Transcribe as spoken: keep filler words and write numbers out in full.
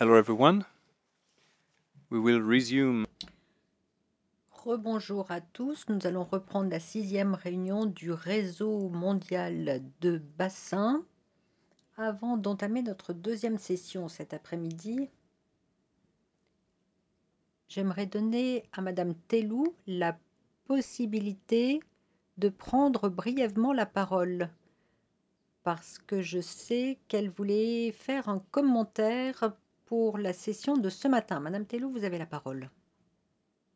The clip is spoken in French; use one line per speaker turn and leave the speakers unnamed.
Hello everyone. We will resume.
Rebonjour à tous, nous allons reprendre la sixième réunion du réseau mondial de bassins. Avant d'entamer notre deuxième session cet après-midi, j'aimerais donner à Madame Tellou la possibilité de prendre brièvement la parole, parce que je sais qu'elle voulait faire un commentaire pour la session de ce matin. Madame Tellou, vous avez la parole.